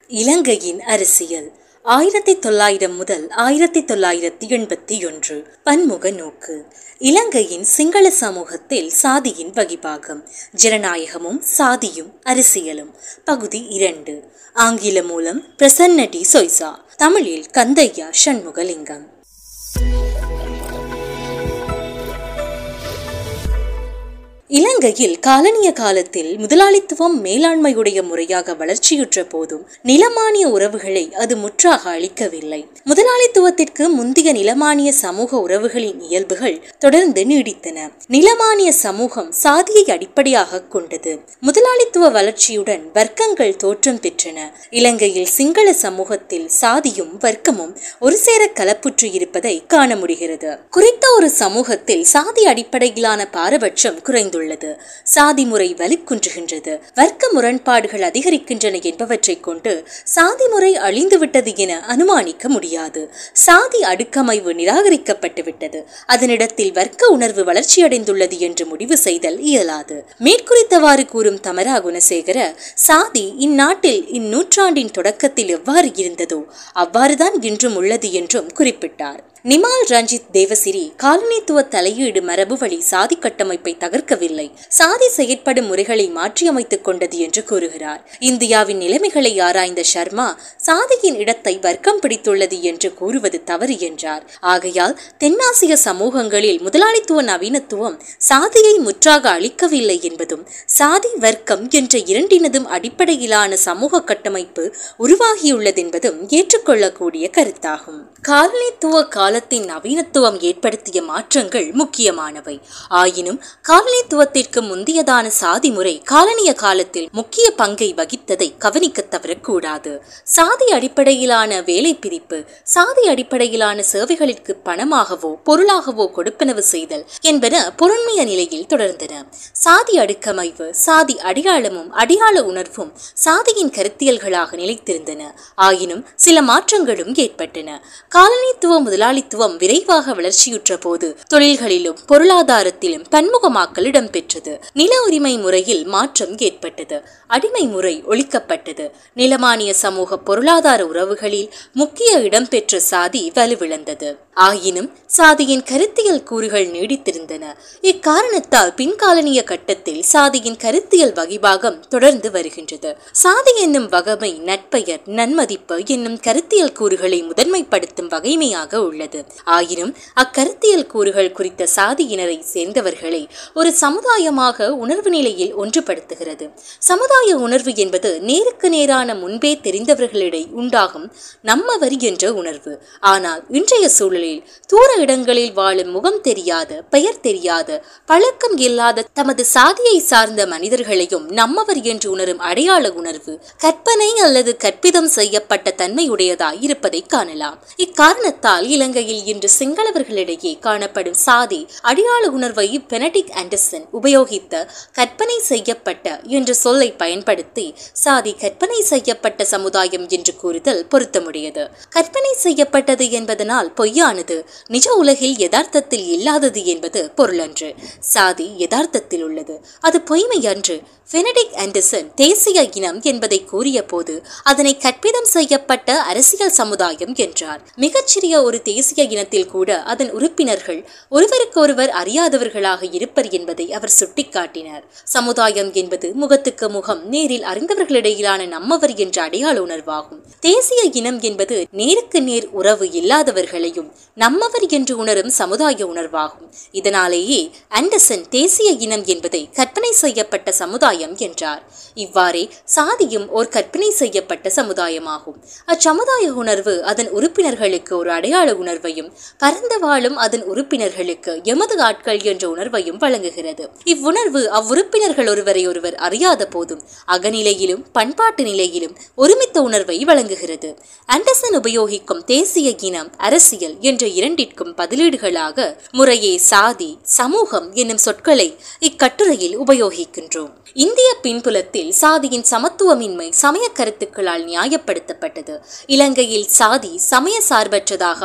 இலங்கையின் அரசியல் 1900 முதல் 1981. பன்முக நோக்கு. இலங்கையின் சிங்கள சமூகத்தில் சாதியின் வகிபாகம், ஜனநாயகமும் சாதியும் அரசியலும். பகுதி 2. ஆங்கில மூலம் பிரசன்ன டி சொய்சா, தமிழில் கந்தையா சண்முகலிங்கம். இலங்கையில் காலனிய காலத்தில் முதலாளித்துவம் மேலாண்மையுடைய முறையாக வளர்ச்சியுற்ற போதும் நிலமானிய உறவுகளை அது முற்றாக அளிக்கவில்லை. முதலாளித்துவத்திற்கு முந்தைய நிலமானிய சமூக உறவுகளின் இயல்புகள் தொடர்ந்து நீடித்தன. நிலமானிய சமூகம் சாதியை அடிப்படையாக கொண்டது. முதலாளித்துவ வளர்ச்சியுடன் வர்க்கங்கள் தோற்றம் பெற்றன. இலங்கையில் சிங்கள சமூகத்தில் சாதியும் வர்க்கமும் ஒரு சேர கலப்புற்று இருப்பதை காண முடிகிறது. குறித்த ஒரு சமூகத்தில் சாதி அடிப்படையிலான பாரபட்சம் குறைந்து சாதி முறை வலுக்குன்றுகின்றது, வர்க்க முரண்பாடுகள் அதிகரிக்கின்றன என்பவற்றை கொண்டு சாதி முறை அழிந்துவிட்டது என அனுமானிக்க முடியாது. சாதி அடுக்கமைவு நிராகரிக்கப்பட்டு விட்டது. அதனிடத்தில் வர்க்க உணர்வு வளர்ச்சியடைந்துள்ளது என்று முடிவு செய்தல் இயலாது. மேற்குறித்தவாறு கூறும் தமரா குணசேகர, சாதி இந்நாட்டில் இந்நூற்றாண்டின் தொடக்கத்தில் எவ்வாறு இருந்ததோ அவ்வாறுதான் இன்றும் உள்ளது என்றும் குறிப்பிட்டார். நிமால் ரஞ்சித் தேவசிறி காலனித்துவ தலையீடு மரபு வழி சாதி கட்டமைப்பை தகர்க்கவில்லை, சாதி செயற்படும் முறைகளை மாற்றியமைத்துக் கொண்டது என்று கூறுகிறார். இந்தியாவின் நிலைமைகளை ஆராய்ந்த சர்மா சாதியின் இடத்தை வர்க்கம் பிடித்துள்ளது என்று கூறுவது தவறு என்றார். ஆகையால் தென்னாசிய சமூகங்களில் முதலாளித்துவ நவீனத்துவம் சாதியை முற்றாக அளிக்கவில்லை என்பதும் சாதி வர்க்கம் என்ற இரண்டினதும் அடிப்படையிலான சமூக கட்டமைப்பு உருவாகியுள்ளதென்பதும் ஏற்றுக்கொள்ளக்கூடிய கருத்தாகும். காலனித்துவ காலத்தின் நவீனத்துவம் ஏற்படுத்திய மாற்றங்கள் முக்கியமானவை. ஆயினும் காலனித்துவத்திற்கு முந்தியதான சாதி முறை காலனிய காலத்தில் முக்கிய பங்கை வகித்ததை கவனிக்க தவறக்கூடாது. சாதி அடிப்படையிலான வேலை பிரிப்பு, சாதி அடிப்படையிலான சேவைகளுக்கு பணமாகவோ பொருளாகவோ கொடுப்பனவு செய்தல் என்பன பொருண்மைய நிலையில் தொடர்ந்தன. சாதி அடுக்கமைவு, சாதி அடையாளமும் அடையாள உணர்வும் சாதியின் கருத்தியல்களாக நிலைத்திருந்தன. ஆயினும் சில மாற்றங்களும் ஏற்பட்டன. காலனித்துவ முதலாளித்துவம் விரைவாக வளர்ச்சியுற்ற போது தொழில்களிலும் பொருளாதாரத்திலும் பன்முகமாக்கல் இடம்பெற்றது. நில உரிமை முறையில் மாற்றம் ஏற்பட்டது. அடிமை முறை ஒழிக்கப்பட்டது. நிலமானிய சமூக பொருளாதார உறவுகளில் முக்கிய இடம்பெற்ற சாதி வலுவிழந்தது. ஆயினும் சாதியின் கருத்தியல் கூறுகள் நீடித்திருந்தன. இக்காரணத்தால் பின்காலனிய கட்டத்தில் சாதியின் கருத்தியல் வகிபாகம் தொடர்ந்து வருகின்றது. சாதி என்னும் வகமை நட்பெயர், நன்மதிப்பு என்னும் கருத்தியல் கூறுகளை முதன்மைப்படுத்தும் வகைமையாக உள்ளது. ஆயினும் அக்கருத்தியல் கூறுகள் குறித்த சாதியினரை சேர்ந்தவர்களை ஒரு சமுதாயமாக உணர்வு நிலையில் ஒன்றுபடுத்துகிறது. சமுதாய உணர்வு என்பது நேருக்கு நேரான முன்பே தெரிந்தவர்களிடையே உண்டாகும் நம்மவர் என்ற உணர்வு. ஆனால் இன்றைய சூழலில் தூர இடங்களில் வாழும் முகம் தெரியாத, பெயர் தெரியாத, பழக்கம் இல்லாத தமது சாதியை சார்ந்த மனிதர்களையும் நம்மவர் என்று உணரும் அடையாள உணர்வு கற்பனை அல்லது கற்பிதம் செய்யப்பட்ட தன்மையுடையதாய் இருப்பதை காணலாம். இக்காரணத்தால் இலங்கையில் இன்று சிங்களவர்களிடையே காணப்படும் சாதி அடையாள உணர்வை பெனடிக்ட் ஆண்டர்சன் உபயோகித்த கற்பனை செய்யப்பட்ட என்ற சொல்லை பயன்படுத்தி சாதி கற்பனை செய்யப்பட்ட சமுதாயம் என்று கூறுதல் பொருத்தமுடையது. கற்பனை செய்யப்பட்டது என்பதனால் பொய்யானது, நிஜ உலகில் யதார்த்தத்தில் இல்லாதது என்பது பொருளன்று. சாதி யதார்த்தத்தில் உள்ளது, அது பொய்மை அன்று. பெனடிக்ட் ஆண்டர்சன் தேசிய இனம் என்பதை கூறிய போது அதனை கற்பிதம் செய்யப்பட்ட அரசியல் சமுதாயம் என்றார். மிகச்சிறிய ஒரு தேசிய இனத்தில் கூட அதன் உறுப்பினர்கள் ஒருவருக்கொருவர் அறியாதவர்களாக இருப்பர் என்பதை அவர் சுட்டிக்காட்டினார். சமுதாயம் என்பது முகத்துக்கு முகம் நேரில் அறிந்தவர்களிடையிலான நம்மவர் என்ற அடையாள உணர்வாகும். தேசிய இனம் என்பது நேருக்கு நேர் உறவு இல்லாதவர்களையும் நம்மவர் என்று உணரும் சமுதாய உணர்வாகும். இதனாலேயே ஆண்டர்சன் தேசிய இனம் என்பதை கற்பனை செய்யப்பட்ட சமுதாயம் என்றார். இவ்வாறே சாதியும் ஒரு கற்பனை செய்யப்பட்ட சமுதாயமாகும். அச்சமுதாய உணர்வு அதன் உறுப்பினர்களுக்கு ஒரு அடையாள உணர்வையும் பரந்த வாழும் அதன் உறுப்பினர்களுக்கு எமது ஆட்கள் என்ற உணர்வையும் வழங்குகிறது. இவ்வுணர்வு அவ்வுறுப்பினர்கள் ஒருவரை ஒருவர் அறியாத போதும் அகநிலையிலும் பண்பாட்டு நிலையிலும் ஒருமித்த உணர்வை வழங்குகிறது. ஆண்டர்சன் உபயோகிக்கும் தேசிய இனம், அரசியல் என்ற இரண்டிற்கும் பதிலீடுகளாக முறையே சாதி, சமூகம் என்னும் சொற்களை இக்கட்டுரையில் உபயோகிக்கின்றோம். இந்திய பின்புலத்தில் சாதியின் சமத்துவமின்மை சமய கருத்துக்களால் நியாயப்படுத்தப்பட்டது. இலங்கையில் சாதி சமய சார்பற்றதாக அமைந்துள்ளது.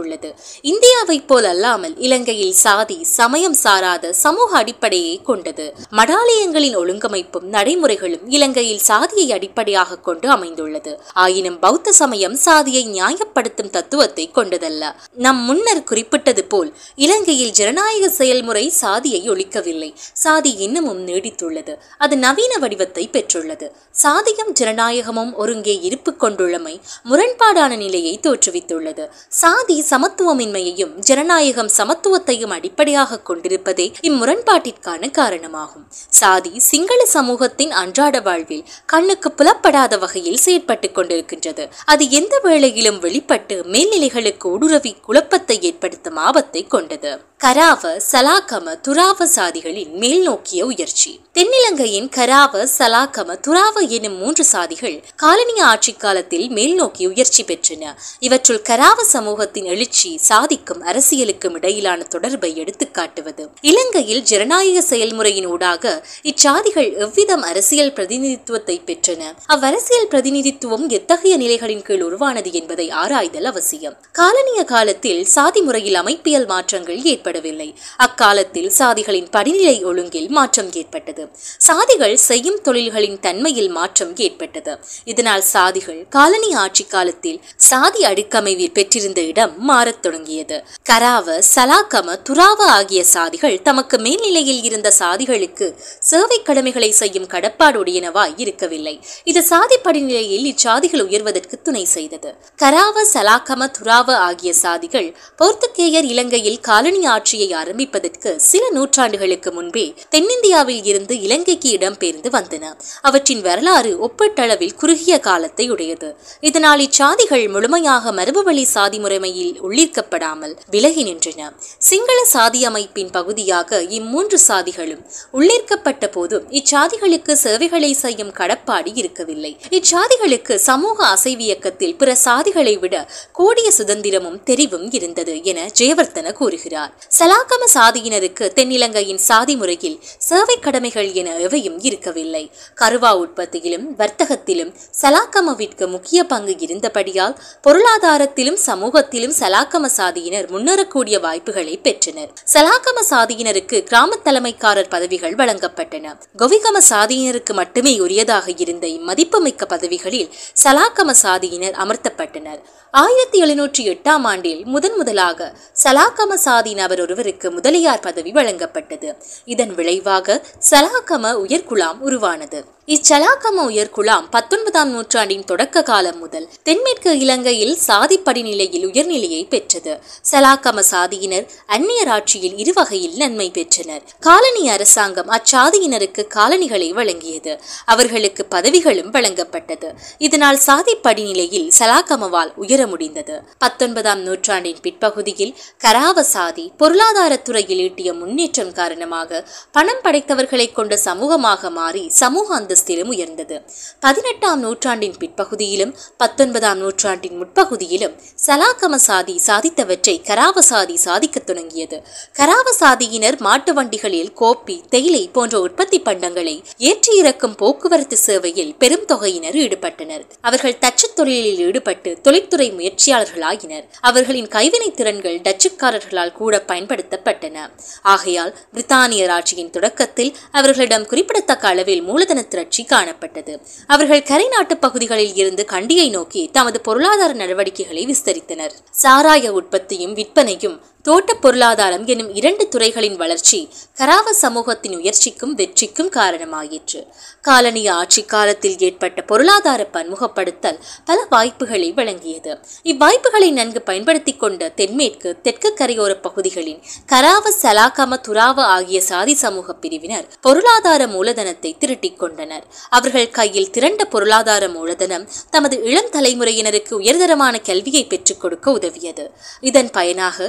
உள்ளது. இந்தியாவைப் போல் அல்லாமல் இலங்கையில் சாதி சமயம் சாராத சமூக அடிப்படையை கொண்டது. மடாலயங்களின் ஒழுங்கமைப்பும் நடைமுறைகளும் இலங்கையில் சாதியை அடிப்படையாக கொண்டு அமைந்துள்ளது. ஆயினும் பௌத்த சமயம் சாதியை நியாயப்படுத்தும் தத்துவத்தை கொண்டதல்ல. நம் முன்னர் குறிப்பிட்டது போல் இலங்கையில் ஜனநாயக செயல்முறை சாதியை ஒழிக்கவில்லை. சாதி இன்னமும் நீடித்துள்ளது. அது நவீன வடிவத்தை பெற்றுள்ளது. சாதியும் ஜனநாயகமும் ஒருங்கே இருப்பு கொண்டுள்ளமை முரண்பாடான நிலையை தோற்றுவித்துள்ளது. சாதி சமத்துவமின்மையையும் ஜனநாயகம் சமத்துவத்தையும் அடிப்படையாக கொண்டிருப்பதே இம்முரண்பாட்டிற்கான காரணமாகும். சாதி சிங்கள சமூகத்தின் அன்றாட வாழ்வில் கண்ணுக்கு புலப்படாத வகையில் செயற்பட்டு கொண்டிருக்கின்றது. அது எந்த வேளையிலும் வெளிப்பட்டு மேல்நிலைகளுக்கு ஊடுருவி குழப்பத்தை ஏற்படுத்தும் ஆபத்தை கொண்டது. கராவ, சலாக்கம, துராவ சாதிகளின் மேல் நோக்கிய உயர்ச்சி. தென்னிலங்கையின் கராவ, சலாக்கம, துராவ எனும் 3 சாதிகள் காலனிய ஆட்சி காலத்தில் மேல் நோக்கி உயர்ச்சி பெற்றன. இவற்றுள் கராவ சமூகத்தின் எழுச்சி சாதிக்கும் அரசியலுக்கும் இடையிலான தொடர்பை எடுத்துக்காட்டுவது. இலங்கையில் ஜனநாயக செயல்முறையின் ஊடாக இச்சாதிகள் எவ்விதம் அரசியல் பிரதிநிதித்துவத்தை பெற்றன, அவ்வரசியல் பிரதிநிதித்துவம் எத்தகைய நிலைகளின் கீழ் உருவானது என்பதை ஆராய்தல் அவசியம். காலனிய காலத்தில் சாதி முறையில் அமைப்பியல் மாற்றங்கள் ஏற்படவில்லை. அக்காலத்தில் சாதிகளின் படிநிலை ஒழுங்கில் மாற்றம் ஏற்பட்டது. சாதிகள் செய்யும் தொழில்களின் தன்மையில் மாற்றம் ஏற்பட்டது. இதனால் சாதிகள் காலனி ஆட்சி காலத்தில் சாதி அடுக்கமைவில் பெற்றிருந்த இடம் மாறத் தொடங்கியது. கராவ, சலாக்கம, துராவ ஆகிய சாதிகள் தமக்கு மேல்நிலையில் இருந்த சாதிகளுக்கு சேவை கடமைகளை செய்யும் கடப்பாடுடையனவாய் இருக்கவில்லை. இது சாதி படிநிலையில் இச்சாதிகள் உயர்வதற்கு துணை செய்தது. கராவ, சலாக்கம, துராவ ஆகிய சாதிகள் போர்த்துகேயர் இலங்கையில் காலனி ஆட்சியை ஆரம்பிப்பதற்கு சில நூற்றாண்டுகளுக்கு முன்பே தென்னிந்தியாவில் இருந்து இலங்கைக்கு இடம்பெயர்ந்து வந்தன. அவற்றின் வரலாறு ஒப்பீட்டளவில் குறுகிய காலத்தை உடையது. இதனால் இச்சாதிகள் முழுமையாக மரபுவழி சாதி முறைமையில் உள்ளீர்க்கப்படாமல் விலகி நின்றன. சிங்கள சாதி அமைப்பின் பகுதியாக இம்மூன்று சாதிகளும் உள்ளீர்க்கப்பட்ட போதும் இச்சாதிகளுக்கு சேவைகளை செய்யும் கடப்பாடு இருக்கவில்லை. இச்சாதிகளுக்கு சமூக அசைவியக்கத்தில் பிற சாதிகளை விட கூடிய சுதந்திரமும் தெரிவும் இருந்தது என ஜெயவர்த்தன கூறுகிறார். சலாக்கம சாதியினருக்கு தென்னிலங்கையின் சாதி முறையில் சேவை கடமைகள் என எவையும் இருக்கவில்லை. கருவா உற்பத்தியிலும் வர்த்தகத்திலும் சலாக்கமவிற்கு முக்கிய பங்கு இருந்தபடியால் பொருளாதாரத்திலும் சமூகத்திலும் சலாக்கம சாதியினர் முன்னேறக்கூடிய வாய்ப்புகளை பெற்றனர். சலாக்கம சாதியினருக்கு கிராம தலைமைக்காரர் பதவிகள் வழங்கப்பட்டன. கோவிகம சாதியினருக்கு மட்டுமே உரியதாக இருந்த இம்மதிப்புமிக்க பதவிகளில் சலாக்கம சாதியினர் அமர்த்தப்பட்டனர். 1708ஆம் ஆண்டில் முதலாக சலாக்கம சாதி நபர் ஒருவருக்கு முதலியார் பதவி வழங்கப்பட்டது. இதன் விளைவாக சலாக்கம உயர்குலாம் உருவானது. இச்சலாக்கம உயர்குலாம் 19ஆம் நூற்றாண்டின் தொடக்க காலம் முதல் தென்மேற்கு இலங்கையில் சாதி படிநிலையில் உயர்நிலையை பெற்றது. சலாக்கம சாதியினர் அந்நியர் ஆட்சியில் இருவகையில் நன்மை பெற்றனர். காலனி அரசாங்கம் அச்சாதியினருக்கு காலனிகளை வழங்கியது. அவர்களுக்கு பதவிகளும் வழங்கப்பட்டது. இதனால் சாதி படிநிலையில் சலாக்கமவால் உயர முடிந்தது. 19ஆம் நூற்றாண்டின் பிற்பகுதியில் கராவ சாதி பொருளாதார துறையில் ஈட்டிய முன்னேற்றம் காரணமாக பணம் படைத்தவர்களை கொண்ட சமூகமாக மாறி சமூக அந்தஸ்திலும் உயர்ந்தது. 18ஆம் நூற்றாண்டின் பிற்பகுதியிலும் 19ஆம் நூற்றாண்டின் முற்பகுதியிலும் சலாக்கம சாதி சாதித்தவற்றை கராவ சாதி சாதிக்க தொடங்கியது. கராவ சாதியினர் மாட்டு வண்டிகளில் கோப்பி, தேயிலை போன்ற உற்பத்தி பண்டங்களை ஏற்றி இறக்கும் போக்குவரத்து சேவையில் பெரும் தொகையினர் ஈடுபட்டனர். அவர்கள் தச்சு தொழிலில் ஈடுபட்டு தொழில்துறை முயற்சியாளர்களாகினர். அவர்களின் கைவினை திறன்கள் டச்சுக்காரர்களால் கூட பயன்படுத்தப்பட்டன. ஆகையால் பிரித்தானியர் ஆட்சியின் தொடக்கத்தில் அவர்களிடம் குறிப்பிடத்தக்க அளவில் மூலதன திரட்சி காணப்பட்டது. அவர்கள் கரை நாட்டு பகுதிகளில் இருந்து கண்டியை நோக்கி தமது பொருளாதார நடவடிக்கைகளை விஸ்தரித்தனர். சாராய உற்பத்தியும் விற்பனையும் தோட்ட பொருளாதாரம் எனும் 2 துறைகளின் வளர்ச்சி கராவ சமூகத்தின் உயர்ச்சிக்கும் வெற்றிக்கும் காரணமாயிற்று. காலனிய ஆட்சி காலத்தில் ஏற்பட்ட பொருளாதார பன்முகப்படுத்தல் பல வாய்ப்புகளை வழங்கியது. இவ்வாய்ப்புகளை நன்கு பயன்படுத்திக் கொண்ட தென்மேற்கு தெற்கு கரையோர பகுதிகளின் கராவ, சலாக்கம, துராவ ஆகிய சாதி சமூக பிரிவினர் பொருளாதார மூலதனத்தை திரட்டிக் கொண்டனர். அவர்கள் கையில் திரண்ட பொருளாதார மூலதனம் தமது இளம் தலைமுறையினருக்கு உயர்தரமான கல்வியை பெற்றுக் கொடுக்க உதவியது. இதன் பயனாக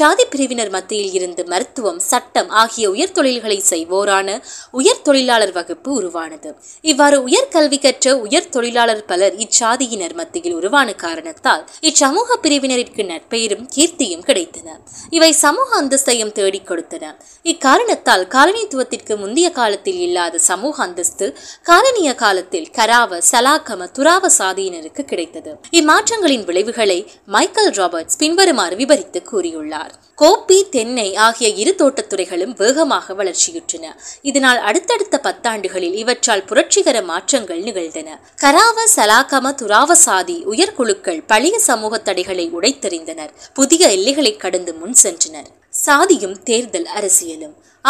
இச்சாதி பிரிவினர் மத்தியில் இருந்து மருத்துவம், சட்டம் ஆகிய உயர் தொழில்களை செய்வோரான உயர் தொழிலாளர் வகுப்பு உருவானது. இவ்வாறு உயர்கல்வி கற்ற உயர் தொழிலாளர் பலர் இச்சாதியினர் மத்தியில் உருவான காரணத்தால் இச்சமூக பிரிவினருக்கு நற்பெயரும் கீர்த்தியும் கிடைத்தன. இவை சமூக அந்தஸ்தையும் தேடிக் கொடுத்தன. இக்காரணத்தால் காலனித்துவத்திற்கு முந்தைய காலத்தில் இல்லாத சமூக அந்தஸ்து காலனிய காலத்தில் கராவ, சலாக்கம, துராவ சாதியினருக்கு கிடைத்தது. இம்மாற்றங்களின் விளைவுகளை மைக்கேல் ராபர்ட்ஸ் பின்வருமாறு விவரித்து கூறியுள்ளார். கோப்பி, தென்னை ஆகிய இரு தோட்டத்துறைகளும் வேகமாக வளர்ச்சியுற்றன. இதனால் அடுத்தடுத்த 10 ஆண்டுகளில் இவற்றால் புரட்சிகர மாற்றங்கள் நிகழ்ந்தன. கராவ, சலாக்கம, துராவ சாதி உயர்குழுக்கள் பழைய சமூக தடைகளை உடைத்தெறிந்தனர். புதிய எல்லைகளை கடந்து முன் சென்றனர். சாதியும் தேர்தல் அரசியலும்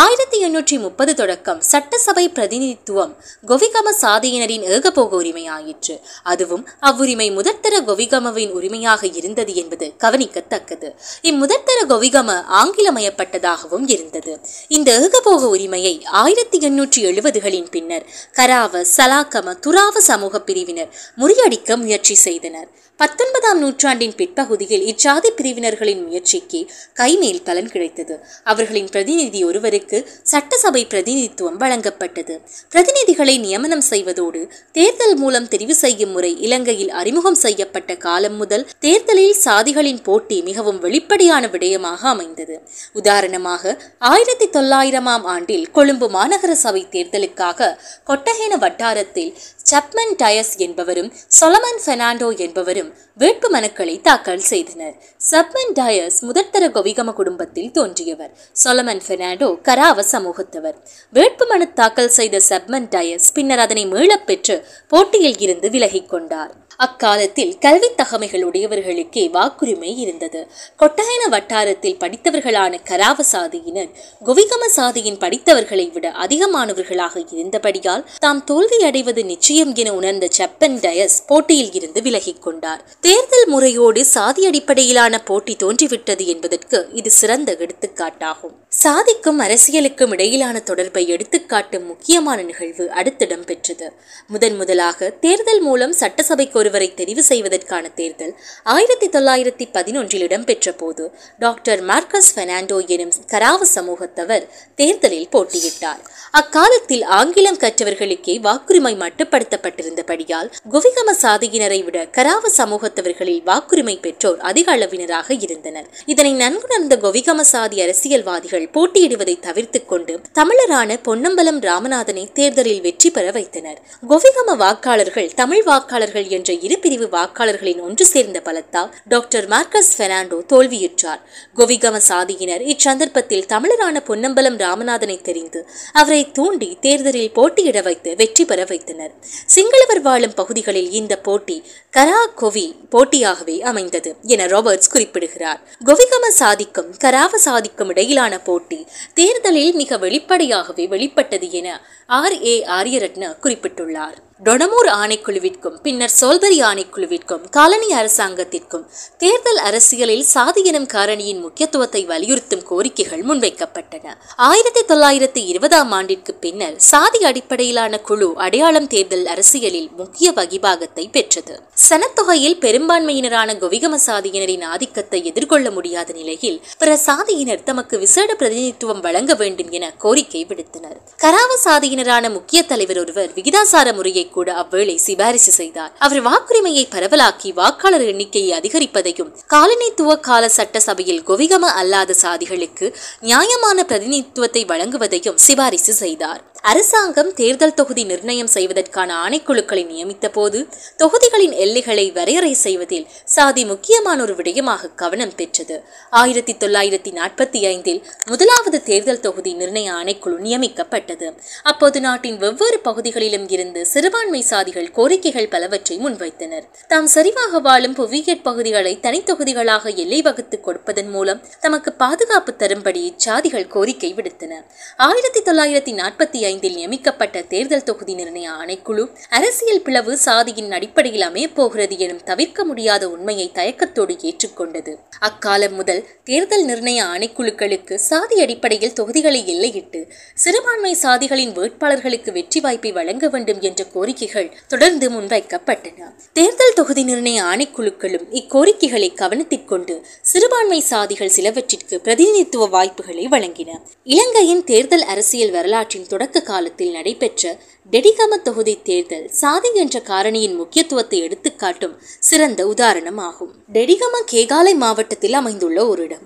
1830 தொடக்கம் சட்டசபை பிரதிநிதித்துவம் கொவிகம சாதியினரின் ஏகபோக உரிமையாயிற்று. அதுவும் அவ்வுரிமை முதற்தர கொவிகமவின் உரிமையாக இருந்தது என்பது கவனிக்கத்தக்கது. இம்முதற்தர கொவிகம ஆங்கிலமயப்பட்டதாகவும் இருந்தது. இந்த ஏகபோக உரிமையை 1870களின் பின்னர் கராவ, சலாக்கம, துராவ சமூக பிரிவினர் முறியடிக்க முயற்சி செய்தனர். 19ஆம் நூற்றாண்டின் பிற்பகுதியில் இச்சாதி பிரிவினர்களின் முயற்சிக்கு கைமேல் பலன் கிடைத்தது. அவர்களின் பிரதிநிதி ஒருவருக்கு சட்டசபை பிரதிநிதித்துவம் வழங்கப்பட்டது. பிரதிநிதிகளை நியமனம் செய்வதோடு தேர்தல் மூலம் தெரிவு செய்யும் முறை இலங்கையில் அறிமுகம் செய்யப்பட்ட காலம் முதல் தேர்தலில் சாதிகளின் போட்டி மிகவும் வெளிப்படையான விடயமாக அமைந்தது. உதாரணமாக 1900ஆம் ஆண்டில் கொழும்பு மாநகர சபை தேர்தலுக்காக கொட்டஹேன வட்டாரத்தில் சப்மன் டயஸ் என்பவரும் சொலமன் பெர்னாண்டோ என்பவரும் வேட்பு மனுக்களை தாக்கல் செய்தனர். சப்மன் டயஸ் முதற்தர கொவிகம குடும்பத்தில் தோன்றியவர். சொலமன் பெர்னாண்டோ கராவ சமூகத்தவர். வேட்பு மனு தாக்கல் செய்த சப்மன் டயஸ் பின்னர் அதனை மீளப் பெற்று போட்டியில் இருந்து விலகிக் கொண்டார். அக்காலத்தில் கல்வி தகமைகள் உடையவர்களுக்கே வாக்குரிமை இருந்தது. கொட்டஹேன வட்டாரத்தில் படித்தவர்களான கராவ சாதியினர் கொவிகம சாதியின் படித்தவர்களை விட அதிகமானவர்களாக இருந்தபடியால் தாம் தோல்வி அடைவது நிச்சயம் என உணர்ந்த சப்பன் டயஸ் போட்டியில் இருந்து விலகிக் கொண்டார். தேர்தல் முறையோடு சாதி அடிப்படையிலான போட்டி தோன்றிவிட்டது என்பதற்கு இது சிறந்த எடுத்துக்காட்டாகும். சாதிக்கும் அரசியலுக்கும் இடையிலான தொடர்பை எடுத்துக்காட்டும் முக்கியமான நிகழ்வு அடுத்திடம் பெற்றது. முதலாக தேர்தல் மூலம் சட்டசபைக்கு ஒருவரை தெரிவு செய்வதற்கான தேர்தல் 1911 இடம்பெற்ற போது டாக்டர் மார்க்கஸ் பெர்னாண்டோ எனும் கராவ சமூகத்தவர் தேர்தலில் போட்டியிட்டார். அக்காலத்தில் ஆங்கிலம் கற்றவர்களுக்கே வாக்குரிமை மட்டுப்படுத்தப்பட்டிருந்தபடியால் கொவிகம சாதியினரை விட கராவ சமூகத்தவர்களில் வாக்குரிமை பெற்றோர் அதிக அளவினராக இருந்தனர். இதனை நன்குணர்ந்த கொவிகம சாதி அரசியல்வாதிகள் போட்டியிடுவதை தவிர்த்துக் கொண்டு தமிழரான பொன்னம்பலம் ராமநாதனை தேர்தலில் வெற்றி பெற வைத்தனர். கொவிகம வாக்காளர்கள் தமிழ் வாக்காளர்கள் என்ற இரு பிரிவு வாக்காளர்களின் ஒன்று சேர்ந்த பலத்தால் டாக்டர் மார்க்கஸ் பெர்னாண்டோ தோல்வியுற்றார். கொவிகம சாதியினர் இச்சந்தர்ப்பத்தில் தமிழரான பொன்னம்பலம் ராமநாதனை தெரிந்து அவரை தூண்டி தேர்தலில் போட்டியிட வைத்து வெற்றி பெற வைத்தனர். சிங்களவர் வாழும் பகுதிகளில் இந்த போட்டி கரா கொவி போட்டியாகவே அமைந்தது என ராபர்ட்ஸ் குறிப்பிடுகிறார். கொவிகம சாதிக்கும் கராவ சாதிக்கும் இடையிலான போட்டி தேர்தலில் மிக வெளிப்படையாகவே வெளிப்பட்டது என R.A. ஆரியரட்ன குறிப்பிட்டுள்ளார். டொனமூர் ஆணைக்குழுவிற்கும் பின்னர் சோல்பரி ஆணைக்குழுவிற்கும் காலனி அரசாங்கத்திற்கும் தேர்தல் அரசியலில் சாதி எனும் காரணியின் முக்கியத்துவத்தை வலியுறுத்தும் கோரிக்கைகள் முன்வைக்கப்பட்டன. 1920ஆம் ஆண்டிற்கு பின்னர் சாதி அடிப்படையிலான குழு அடையாளம் தேர்தல் அரசியலில் முக்கிய வகிபாகத்தை பெற்றது. சனத்தொகையில் பெரும்பான்மையினரான கொவிகம சாதியினரின் ஆதிக்கத்தை எதிர்கொள்ள முடியாத நிலையில் பிற சாதியினர் தமக்கு விசேட பிரதிநிதித்துவம் வழங்க வேண்டும் என கோரிக்கை விடுத்தனர். கராவ சாதியினரான முக்கிய தலைவர் ஒருவர் விகிதாசார முறையை கூட அவ்வேளை சிபாரிசு செய்தார். அவர் வாக்குரிமையை பரவலாக்கி வாக்காளர் எண்ணிக்கையை அதிகரிப்பதையும் காலனித்துவ கால சட்டசபையில் கொவிகம அல்லாத சாதிகளுக்கு நியாயமான பிரதிநிதித்துவத்தை வழங்குவதையும் சிபாரிசு செய்தார். அரசாங்கம் தேர்தல் தொகுதி நிர்ணயம் செய்வதற்கான ஆணைக்குழுக்களை நியமித்த போது தொகுதிகளின் எல்லைகளை வரையறை செய்வதில் சாதி முக்கியமான ஒரு விடயமாக கவனம் பெற்றது. 1945இல் முதலாவது தேர்தல் தொகுதி நிர்ணய ஆணைக்குழு நியமிக்கப்பட்டது. அப்போது நாட்டின் வெவ்வேறு பகுதிகளிலும் இருந்து சிறுபான்மை சாதிகள் கோரிக்கைகள் பலவற்றை முன்வைத்தனர். தாம் சரிவாக வாழும் புவியியற் பகுதிகளை தனித்தொகுதிகளாக எல்லை வகுத்து கொடுப்பதன் மூலம் தமக்கு பாதுகாப்பு தரும்படி இச்சாதிகள் கோரிக்கை விடுத்தன. 1945 2005 நியமிக்கப்பட்ட தேர்தல் தொகுதி நிர்ணய ஆணைக்குழு அரசியல் பிளவு சாதியின் அடிப்படையில் அமையப் போகிறது எனும் தவிர்க்க முடியாத உண்மையை தயக்கத்தோடு ஏற்றுக்கொண்டது. அக்காலம் முதல் தேர்தல் நிர்ணய ஆணைக்குழுக்களுக்கு சாதி அடிப்படையில் தொகுதிகளை எல்லையிட்டு சிறுபான்மை சாதிகளின் வேட்பாளர்களுக்கு வெற்றி வாய்ப்பை வழங்க வேண்டும் என்ற கோரிக்கைகள் தொடர்ந்து முன்வைக்கப்பட்டன. தேர்தல் தொகுதி நிர்ணய ஆணைக்குழுக்களும் இக்கோரிக்கைகளை கவனத்திற்கொண்டு சிறுபான்மை சாதிகள் சிலவற்றிற்கு பிரதிநிதித்துவ வாய்ப்புகளை வழங்கின. இலங்கையின் தேர்தல் அரசியல் வரலாற்றின் தொடக்க காலத்தில் நடைபெற்ற டெடிகம தொகுதி தேர்தல் சாதி என்ற காரணியின் முக்கியத்துவத்தை எடுத்துக்காட்டும் சிறந்த உதாரணமாகும். டெடிகம கேகாலை மாவட்டத்தில் அமைந்துள்ள ஒரு இடம்.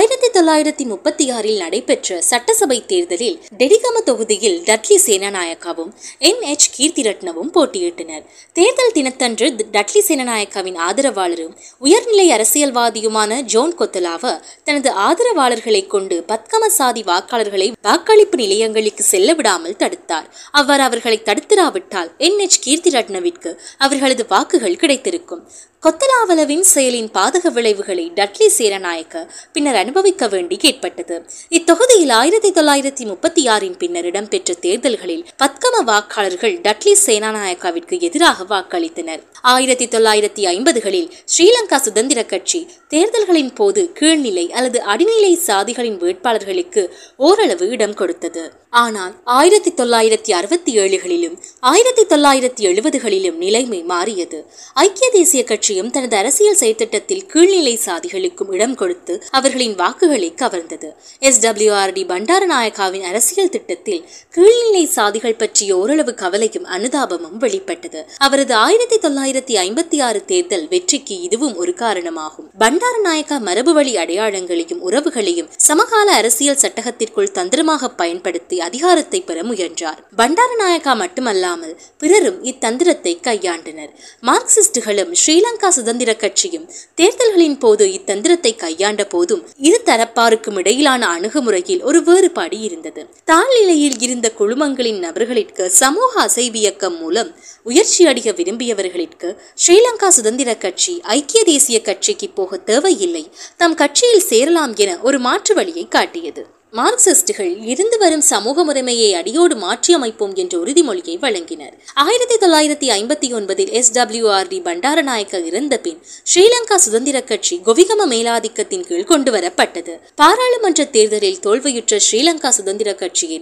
1936 நடைபெற்ற சட்டசபை தேர்தலில் டெடிகம தொகுதியில் டட்லி சேனநாயக்காவும் NH கீர்த்திரட்னவும் போட்டியிட்டனர். தேர்தல் தினத்தன்று டட்லி சேனநாயக்காவின் ஆதரவாளரும் உயர்நிலை அரசியல்வாதியுமான ஜோன் கொத்தலாவ தனது ஆதரவாளர்களை கொண்டு பத்கம சாதி வாக்காளர்களை வாக்களிப்பு நிலையங்களுக்கு செல்ல விடாமல் தடுத்தார். அவ்வாறு அவர்களை தடுத்திராவிட்டால் NH கீர்த்திரட்னவிற்கு அவர்களது வாக்குகள் கிடைத்திருக்கும். கொத்தலாவலவின் செயலின் பாதக விளைவுகளை டட்லி சேனநாயக்க பின்னர் அனுபவிக்க வேண்டி ஏற்பட்டது. இத்தொகுதியில் 1936 பின்னர் இடம்பெற்ற தேர்தல்களில் பத்கம வாக்காளர்கள் டட்லி சேனநாயக்காவிற்கு எதிராக வாக்களித்தனர். 1950களில் ஸ்ரீலங்கா சுதந்திர கட்சி தேர்தல்களின் போது கீழ்நிலை அல்லது அடிநிலை சாதிகளின் வேட்பாளர்களுக்கு ஓரளவு இடம் கொடுத்தது. ஆனால் 1967களிலும் 1970களிலும் நிலைமை மாறியது. ஐக்கிய தேசிய கட்சியும் தனது அரசியல் செயற்திட்டத்தில் கீழ்நிலை சாதிகளுக்கும் இடம் கொடுத்து அவர்களின் வாக்குகளை கவர்ந்தது. SWRD பண்டாரநாயக்காவின் அரசியல் திட்டத்தில் கீழ்நிலை சாதிகள் பற்றிய ஓரளவு கவலையும் அனுதாபமும் வெளிப்பட்டது. அவரது 1956 தேர்தல் வெற்றிக்கு இதுவும் ஒரு காரணமாகும். பண்டாரநாயக்கா மரபு வழி அடையாளங்களையும் உறவுகளையும் சமகால அரசியல் சட்டகத்திற்குள் தந்திரமாக பயன்படுத்தி அதிகாரத்தை பெற முயன்றார். பண்டாரநாயக்கா மட்டுமல்லாமல் பிறரும் இத்தந்திரத்தை கையாண்டனர். மார்க்சிஸ்டுகளும் ஸ்ரீலங்கா சுதந்திர கட்சியும் தேர்தல்களின் போது இத்தந்திரத்தை கையாண்ட போதும் இரு தரப்பாருக்கும் இடையிலான அணுகுமுறையில் ஒரு வேறுபாடு இருந்தது. தாழ்நிலையில் இருந்த குழுமங்களின் நபர்களிற்கு சமூக அசைவியக்கம் மூலம் உயர்ச்சி அடைய விரும்பியவர்களிற்கு ஸ்ரீலங்கா சுதந்திர கட்சி ஐக்கிய தேசிய கட்சிக்கு போக தேவையில்லை, தம் கட்சியில் சேரலாம் என ஒரு மாற்று வழியை காட்டியது. மார்க்சிஸ்டுகள் இருந்து வரும் சமூக முறைமையை அடியோடு மாற்றி அமைப்போம் என்ற உறுதிமொழியை வழங்கினர். 1959 SWRD பண்டாரநாயக்க இறந்த பின் ஸ்ரீலங்கா சுதந்திர கட்சி கொவிகம மேலாதிக்கத்தின் கீழ் கொண்டுவரப்பட்டது. பாராளுமன்ற தேர்தலில் தோல்வியுற்ற ஸ்ரீலங்கா சுதந்திர கட்சியின்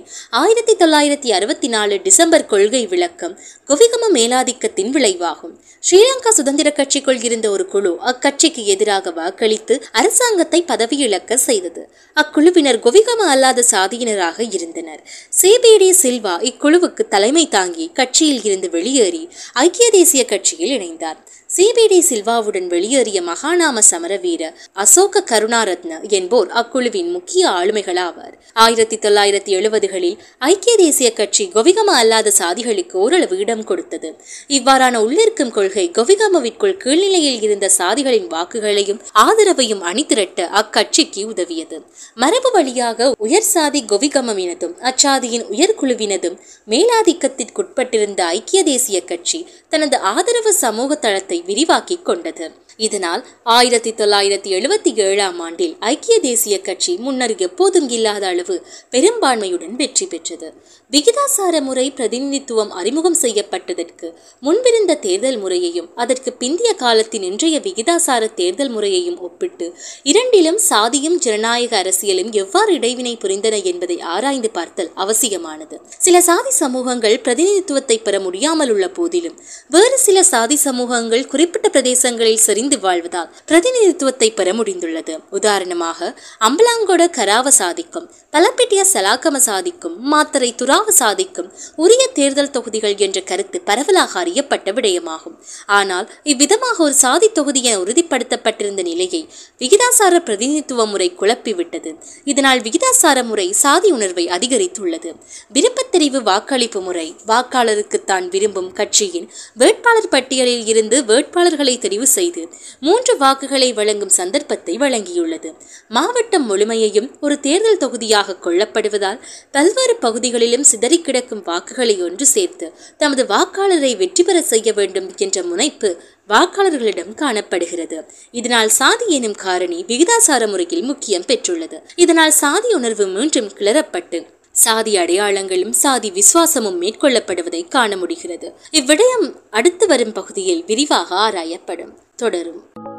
1964 டிசம்பர் கொள்கை விளக்கம் கொவிகம மேலாதிக்கத்தின் விளைவாகும். ஸ்ரீலங்கா சுதந்திர கட்சிக்குள் இருந்த ஒரு குழு அக்கட்சிக்கு எதிராக வாக்களித்து அரசாங்கத்தை பதவியிழக்க செய்தது. அக்குழுவினர் கொவிகம அல்லாத சாதியினராக இருந்தனர். CBD சில்வா இக்குழுவுக்கு தலைமை தாங்கி கட்சியில் இருந்து வெளியேறி ஐக்கிய தேசிய கட்சியில் இணைந்தார். CBD சில்வாவுடன் வெளியேறிய மகாநாம சமரவீர அசோக கருணாரத்ன என்போர் அக்குழுவின் முக்கிய ஆளுமைகளாவார். 1970களில் ஐக்கிய தேசிய கட்சி கொவிகம அல்லாத சாதிகளுக்கு ஓரளவு இடம் கொடுத்தது. இவ்வாறான உள்ளிருக்கும் கொள்கை கொவிகமவிற்குள் கீழ்நிலையில் இருந்த சாதிகளின் வாக்குகளையும் ஆதரவையும் அணிதிரட்ட அக்கட்சிக்கு உதவியது. மரபு வழியாக உயர் சாதி கொவிகமவினதும் அச்சாதியின் உயர்குழுவினதும் மேலாதிக்கத்திற்குட்பட்டிருந்த ஐக்கிய தேசிய கட்சி தனது ஆதரவு சமூக தளத்தை விரிவாக்கிக் கொண்டது. இதனால் 1977 ஐக்கிய தேசிய கட்சி முன்னர் எப்போதும் இல்லாத அளவு பெரும்பான்மையுடன் வெற்றி பெற்றது. விகிதாசார முறை பிரதிநிதித்துவம் அறிமுகம் செய்யப்பட்டதற்கு முன்பிருந்த தேர்தல் முறையையும் அதற்கு பிந்திய காலத்தின் இன்றைய விகிதாசார தேர்தல் முறையையும் ஒப்பிட்டு இரண்டிலும் சாதியும் ஜனநாயக அரசியலும் எவ்வாறு இடைவினை புரிந்தன என்பதை ஆராய்ந்து பார்த்தல் அவசியமானது. சில சாதி சமூகங்கள் பிரதிநிதித்துவத்தை பெற முடியாமல் உள்ள போதிலும் வேறு சில சாதி சமூகங்கள் குறிப்பிட்ட பிரதேசங்களில் செறிந்து வாழ்வதால் பிரதிநிதித்துவத்தை பெற முடிந்துள்ளது. உதாரணமாக அம்பலாங்கொட கராவ சாதிக்கும், பலப்பிட்டிய சலாக்கம சாதிக்கும், மாத்தரை துராவ சாதிக்கும் உரிய தேர்தல் தொகுதிகள் என்ற கருத்து பரவலாக அறியப்பட்ட விடயமாகும். ஆனால் இவ்விதமாக ஒரு சாதி தொகுதி என உறுதிப்படுத்தப்பட்டிருந்த நிலையை விகிதாசார பிரதிநிதித்துவ முறை குழப்பிவிட்டது. இதனால் விகிதாசார முறை சாதி உணர்வை அதிகரித்துள்ளது. விருப்பத்தெரிவு வாக்களிப்பு முறை வாக்காளருக்கு தான் விரும்பும் கட்சியின் வேட்பாளர் பட்டியலில் இருந்து வேட்பாளர்களை தெரிவு செய்து 3 வாக்குகளை வழங்கும் சந்தர்ப்பத்தை வழங்கியுள்ளது. மாவட்டம் முழுமையையும் ஒரு தேர்தல் தொகுதியாக கொள்ளப்படுவதால் பல்வேறு பகுதிகளிலும் சிதறி கிடக்கும் வாக்குகளை ஒன்று சேர்த்து தமது வாக்காளரை வெற்றி பெற செய்ய வேண்டும் என்ற முனைப்பு வாக்காளர்களிடம் காணப்படுகிறது. இதனால் சாதி எனும் காரணி விகிதாசார முறையில் முக்கியம் பெற்றுள்ளது. இதனால் சாதி உணர்வு மீண்டும் கிளறப்பட்டு சாதி அடையாளங்களும் சாதி விசுவாசமும் மேற்கொள்ளப்படுவதை காண முடிகிறது. இவ்விடயம் அடுத்து வரும் பகுதியில் விரிவாக ஆராயப்படும். தொடரும்.